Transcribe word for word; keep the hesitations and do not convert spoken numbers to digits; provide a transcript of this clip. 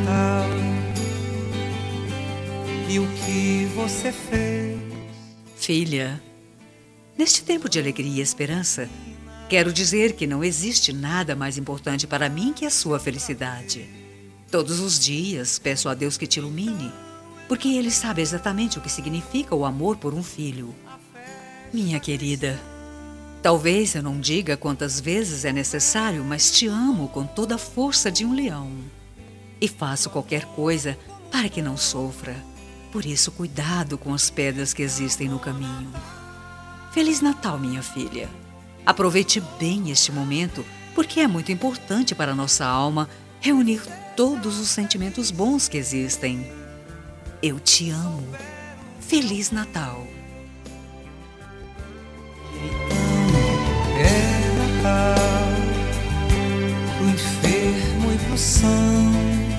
Natal e o que você fez. Filha, neste tempo de alegria e esperança, quero dizer que não existe nada mais importante para mim que a sua felicidade. Todos os dias peço a Deus que te ilumine, porque Ele sabe exatamente o que significa o amor por um filho. Minha querida, talvez eu não diga quantas vezes é necessário, mas te amo com toda a força de um leão. E faço qualquer coisa para que não sofra. Por isso, cuidado com as pedras que existem no caminho. Feliz Natal, minha filha. Aproveite bem este momento, porque é muito importante para a nossa alma reunir todos os sentimentos bons que existem. Eu te amo. Feliz Natal. É Natal, pro enfermo e pro são.